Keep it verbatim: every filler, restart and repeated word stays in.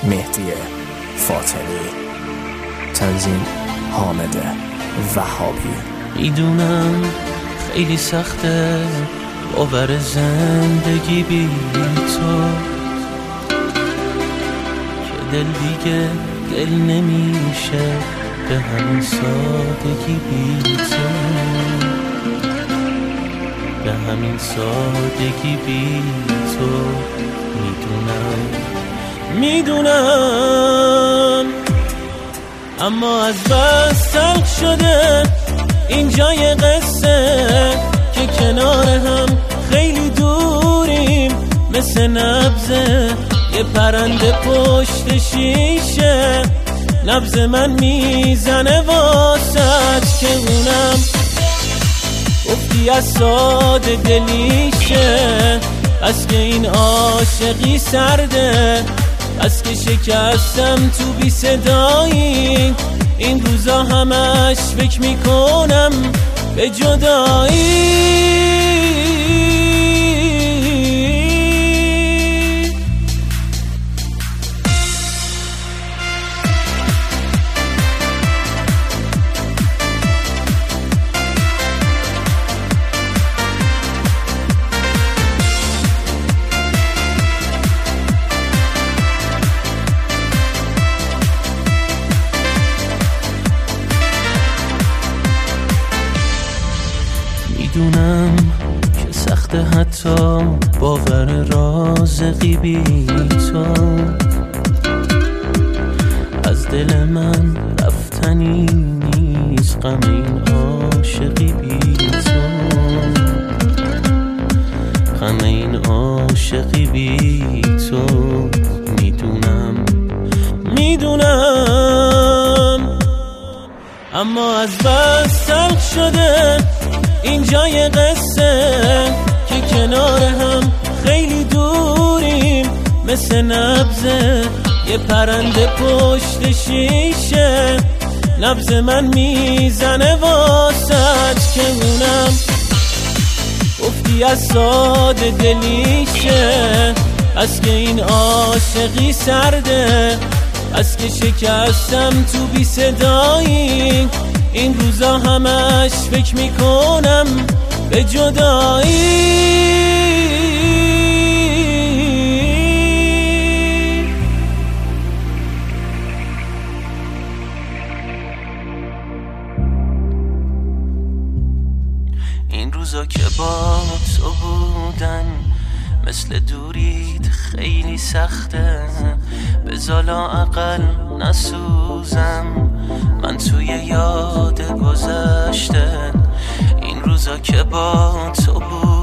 مهدی فاطمی، تنظیم حامد وهابی. میدونم خیلی سخته باور زندگی بی تو، که دل دیگه دل نمیشه به همین سادگی بی تو، به همین سادگی بی تو. میدونم میدونم اما از بس تلخ شده این جای قصه که کنار هم خیلی دوریم، مثل نبضه یه پرنده پشت شیشه. نبض من میزنه واسط که اونم گفتی از ساده دلیشه. بس که این عاشقی سرده، بس که شکستم تو بی صدایی. این روزا همش فکر میکنم به جدایی. میدونم که سخته حتی باور رازقی بی تو، از دل من رفتنی نیست غم این عاشقی بی تو، غم این عاشقی بی تو. میدونم میدونم اما از بس تلخ شده این جای قصه که کنار هم خیلی دوریم، مثل نبضه یه پرنده پشت شیشه. نبض من میزنه واسط که اونم گفتی از ساده دلیشه. از که این عاشقی سرده، از که شکستم تو بی صدایی. این روزا همش فکر میکنم به جدایی. این روزا که با تو بودن مثل دورید خیلی سخته، به زالا اقل نسوزم من توی یاد گذشته. این روزا که با تو بود